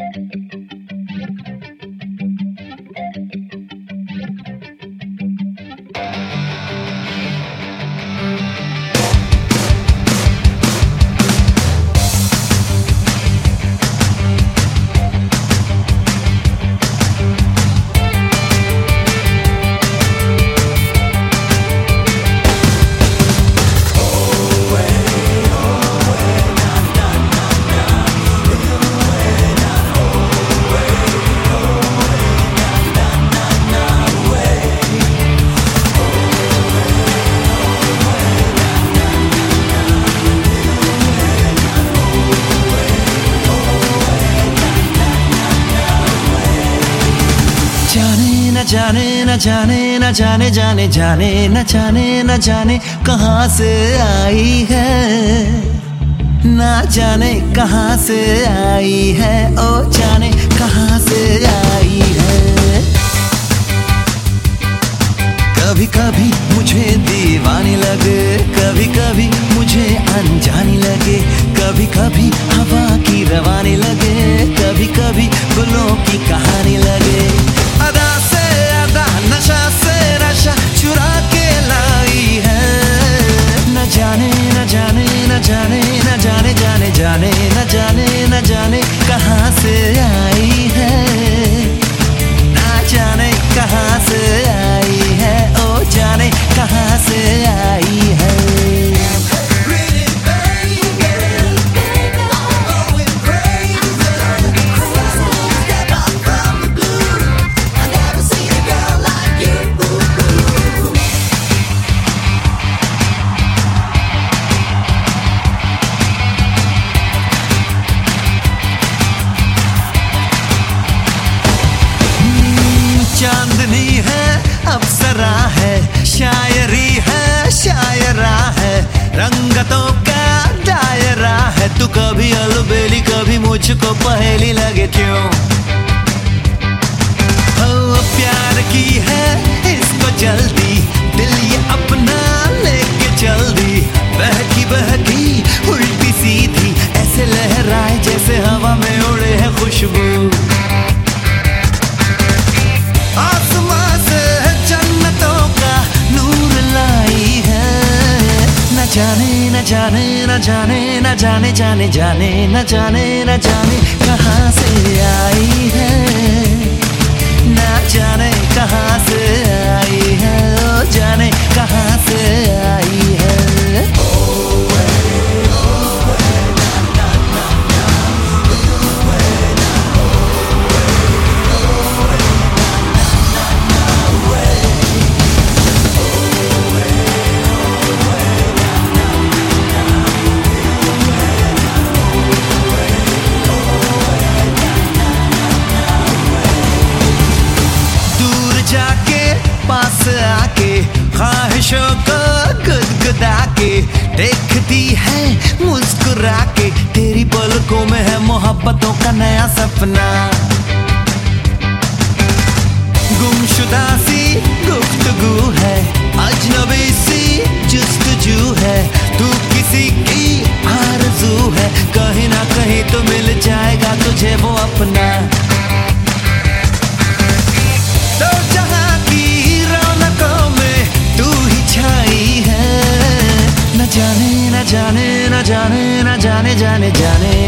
जाने न जाने न जाने जाने जाने न जाने न जाने कहाँ से आई है, ना जाने कहाँ से आई है, ओ जाने कहाँ से आई है। कभी कभी मुझे दीवानी लगे, कभी कभी मुझे अनजानी लगे, कभी कभी हवा की रवानी लगे, कभी कभी गुलों की कहानी लगे। अदा से अदा, नशा से नशा चुरा के लाई है। न जाने न जाने न जाने न जाने जाने जाने न जाने न जाने कहाँ से आई है, ना जाने कहाँ से आई है, ओ जाने कहाँ से आई है। चांदनी है, अप्सरा है, शायरी है, शायरा है, रंगतों का दायरा है। तू कभी अलबेली कभी मुझको पहेली लगे क्यों? ओ प्यार की है इसको जल्दी, दिल ये अपना लेके चल दी। बहकी बहकी उल्टी सीधी ऐसे लहराए जैसे हवा में उड़े है खुशबू। न जाने न जाने न जाने जाने जाने न जाने न जाने कहाँ से आई है, न जाने कहाँ से आई है, ओ जाने कहाँ से आई है। जाके पास आके ख्वाहिशों को गुदगुदा के देखती है मुस्कुरा के, तेरी पलकों में है मोहब्बतों का नया सपना। गुमशुदा सी गुफ्तगू है, अजनबी सी जुस्तजू है, तू किसी की आरज़ू है, कहीं ना कहीं तो मिल जाएगा तुझे वो अपना। तो जहाँ की रौनकों में तू ही छाई है, न जाने न जाने न जाने न जाने जाने जाने